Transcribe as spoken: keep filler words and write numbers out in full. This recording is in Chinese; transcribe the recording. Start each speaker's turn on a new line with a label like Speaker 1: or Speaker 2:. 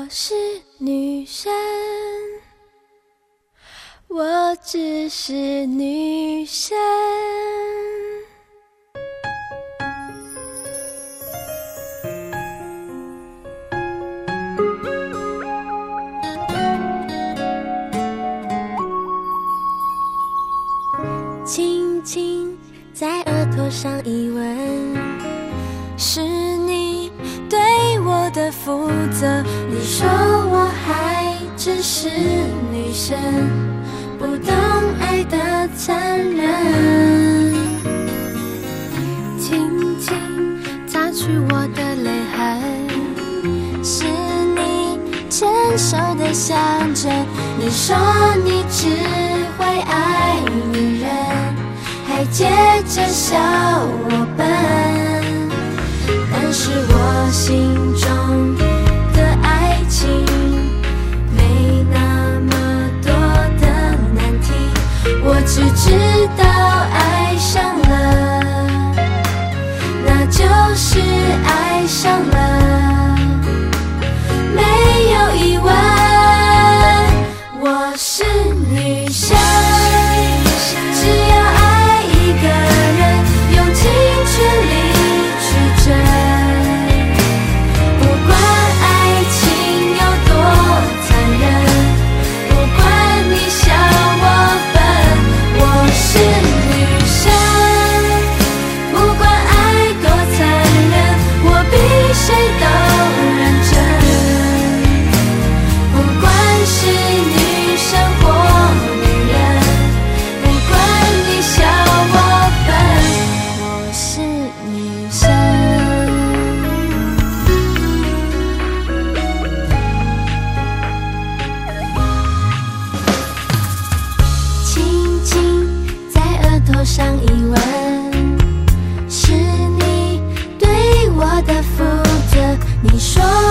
Speaker 1: 我是女生，我只是女生。轻轻在额头上一吻，是你对我的负责。你说我还只是女生，不懂爱的残忍，轻轻擦去我的泪痕，是你牵手的象征。你说你只会爱女人，还接着笑我笨，但是我心中的爱情没那么多的难题，我只知道爱上了，那就是爱上了，没有疑问，我是女生，只要爱一个人，用尽全力去争，不管爱情有多残忍，不管你笑我笨，我是女生，不管爱多残忍，我比谁都认真，不管是女生或女人，不管你笑我笨，我是女生。轻轻在额头上一吻，是你对我的负责。你说